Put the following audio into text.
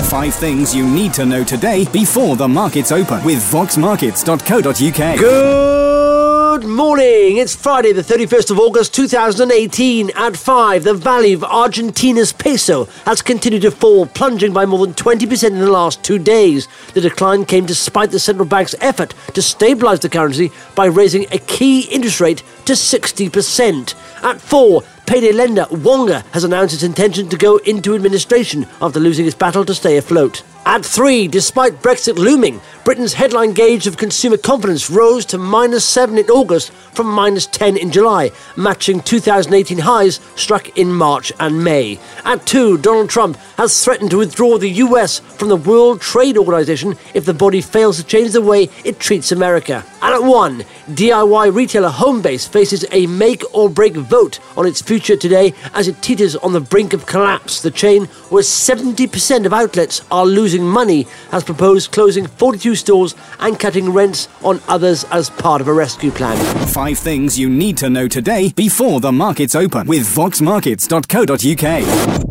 5 things you need to know today before the markets open with voxmarkets.co.uk. Good morning. It's Friday, the 31st of August 2018 at 5. The value of Argentina's peso has continued to fall, plunging by more than 20% in the last 2 days. The decline came despite the central bank's effort to stabilise the currency by raising a key interest rate to 60%. At 4, payday lender Wonga has announced its intention to go into administration after losing its battle to stay afloat. At 3, despite Brexit looming, Britain's headline gauge of consumer confidence rose to -7 in August from -10 in July, matching 2018 highs struck in March and May. At 2, Donald Trump has threatened to withdraw the US from the World Trade Organization if the body fails to change the way it treats America. And at 1, DIY retailer Homebase faces a make-or-break vote on its future today as it teeters on the brink of collapse. The chain, where 70% of outlets are losing money, has proposed closing 42 stores and cutting rents on others as part of a rescue plan. 5 things you need to know today before the markets open with voxmarkets.co.uk.